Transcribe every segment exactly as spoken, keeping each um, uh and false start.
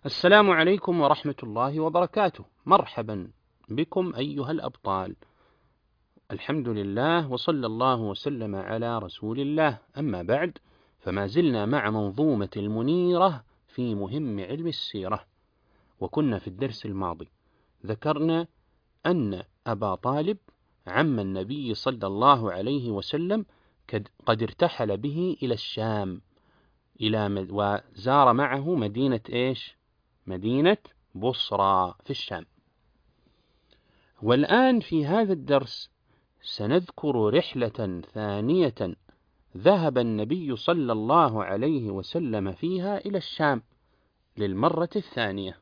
السلام عليكم ورحمة الله وبركاته. مرحبا بكم أيها الأبطال. الحمد لله وصلى الله وسلم على رسول الله. أما بعد، فما زلنا مع منظومة المنيرة في مهم علم السيرة. وكنا في الدرس الماضي ذكرنا أن أبا طالب عم النبي صلى الله عليه وسلم قد ارتحل به إلى الشام إلى وزار معه مدينة إيش؟ مدينة بصرى في الشام. والآن في هذا الدرس سنذكر رحلة ثانية ذهب النبي صلى الله عليه وسلم فيها إلى الشام للمرة الثانية.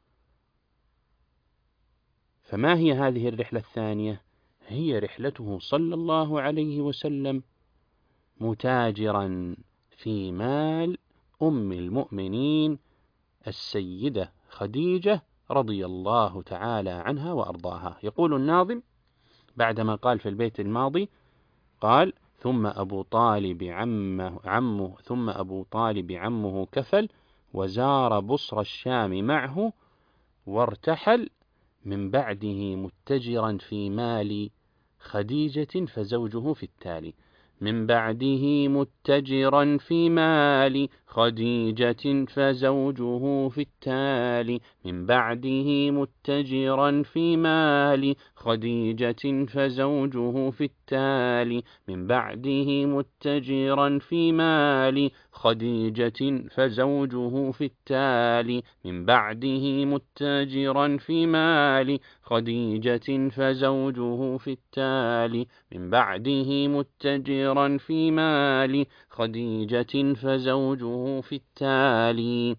فما هي هذه الرحلة الثانية؟ هي رحلته صلى الله عليه وسلم متاجرا في مال أم المؤمنين السيدة خديجة رضي الله تعالى عنها وأرضاها. يقول الناظم بعدما قال في البيت الماضي، قال: ثم أبو طالب عمه, عمه ثم أبو طالب عمه كفل وزار بصر الشام معه وارتحل من بعده متجرا في مال خديجة فزوجه في التالي. من بعده متجرا في مال خديجة فزوجه في التالي. من بعده متجرا في مال خديجة فزوجه في التالي. من بعده متجرا في مال خديجة فزوجه في التالي. من بعده متجرا في مال خديجة فزوجه في التالي. من بعده متجرا في مال خديجة فزوجه في التالي.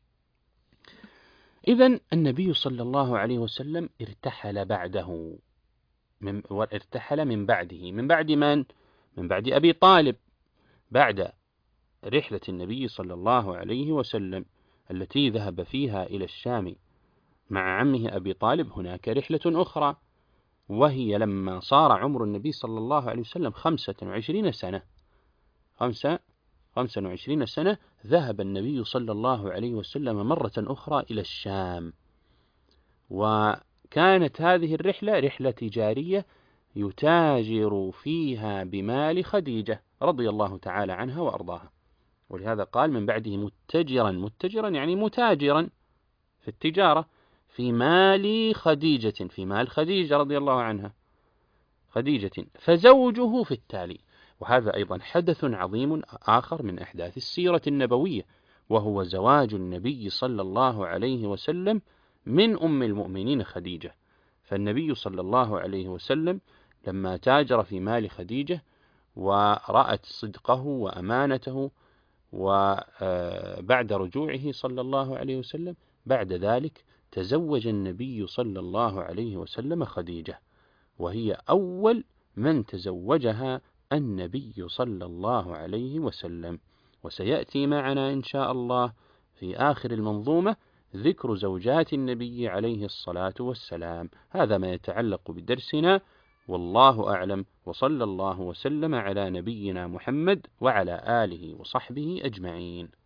إذن النبي صلى الله عليه وسلم ارتحل بعده من ارتحل من بعده من بعد من؟ من بعد أبي طالب. بعد رحلة النبي صلى الله عليه وسلم التي ذهب فيها إلى الشام مع عمه أبي طالب، هناك رحلة أخرى، وهي لما صار عمر النبي صلى الله عليه وسلم خمسة وعشرين سنة خمسة خمسة وعشرين سنة ذهب النبي صلى الله عليه وسلم مرة أخرى إلى الشام. وكانت هذه الرحلة رحلة تجارية يتاجر فيها بمال خديجة رضي الله تعالى عنها وأرضاها. ولهذا قال من بعده متجرا، متجرا يعني متاجرا في التجارة في مال خديجة، في مال خديجة رضي الله عنها خديجة فزوجه في التالي. وهذا أيضا حدث عظيم آخر من أحداث السيرة النبوية، وهو زواج النبي صلى الله عليه وسلم من أم المؤمنين خديجة. فالنبي صلى الله عليه وسلم لما تاجر في مال خديجة ورأت صدقه وأمانته، وبعد رجوعه صلى الله عليه وسلم بعد ذلك تزوج النبي صلى الله عليه وسلم خديجة، وهي أول من تزوجها النبي صلى الله عليه وسلم. وسيأتي معنا إن شاء الله في آخر المنظومة ذكر زوجات النبي عليه الصلاة والسلام. هذا ما يتعلق بدرسنا، والله أعلم، وصلى الله وسلم على نبينا محمد وعلى آله وصحبه أجمعين.